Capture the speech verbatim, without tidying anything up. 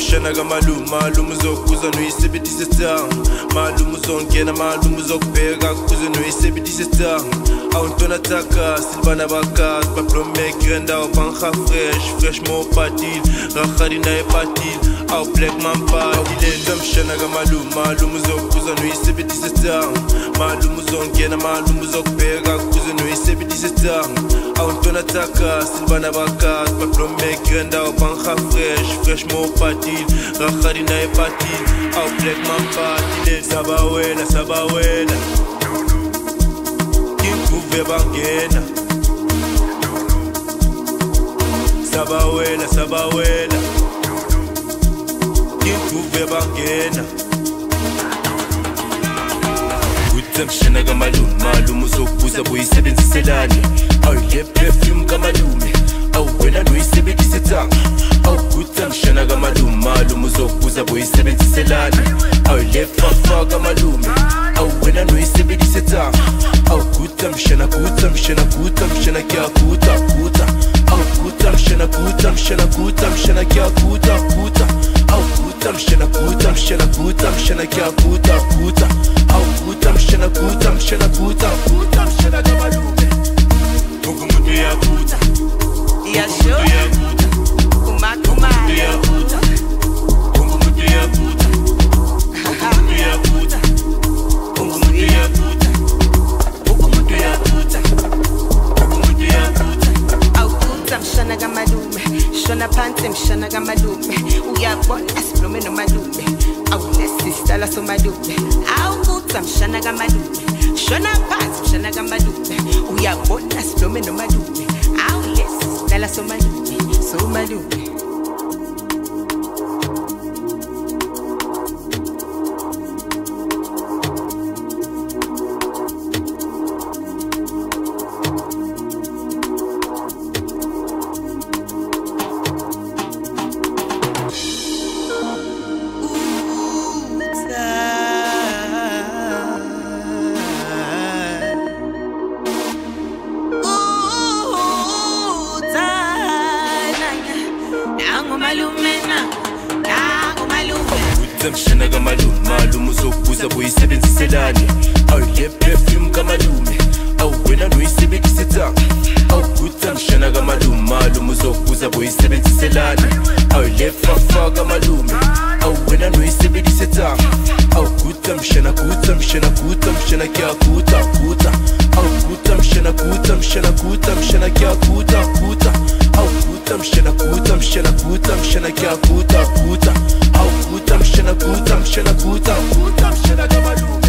mshana kamalume malume uzokuza noyisebenzise stanga malume uzongena malume uzokubheka kuze noyisebenzise stanga awuntona taka silbana bakazi bablomeke ndawo bangha fresh fresh mo patil rakhadi naye patil aw black man patil mshana kamalume malume uzokuza noyisebenzise stanga malume uzongena malume uzokubheka kuze noyisebenzise stanga awuntona taka silbana bakazi bablomeke ndawo bangha fresh fresh mo patil rakhadi naye patil aw black man patil sabawela sabawela kinkuve bangena sabawela sabawela kinkuve bangena mshana kamalume malume uzokuza boyisebenziselani awule perfume kamalume awuwena noyisebenzise tanga awugutha mshana kamalume malume uzokuza boyisebenziselani awule fafa kamalume awuwena noyisebenzise tanga awugutha mshana gutha mshana gutha mshana kyagutha gutha awugutha mshana gutha mshana gutha mshana kyagutha gutha awugutha mshana gutha mshana gutha mshana kyagutha gutha awugutha mshana gutha mshana gutha gutha mshana kamalume umuntu yagutha yasho kumakuma yagutha umuntu yagutha umuntu yagutha umuntu yagutha umuntu yagutha umuntu yagutha awugutha mshana kamalume shona phansi mshana kamalume uyabona siblome nomalume awulesistala somalume awugutha mshana kamalume shona phansi mshana kamalume uyabona siblome nomalume awulesistala somalume somalume mshana kamalume malume uzokuza boyisebenziselani awule perfume kamalume awuwena noyisebenzise tanga awugutha mshana kamalume malume uzokuza boyisebenziselani awule fafa kamalume awuwena noyisebenzise tanga awugutha mshana gutha mshana gutha mshana kyagutha gutha awugutha mshana gutha mshana gutha mshana kyagutha gutha awugutha mshana gutha mshana gutha mshana kyagutha gutha awugutha mshana gutha mshana gutha gutha mshana kamalume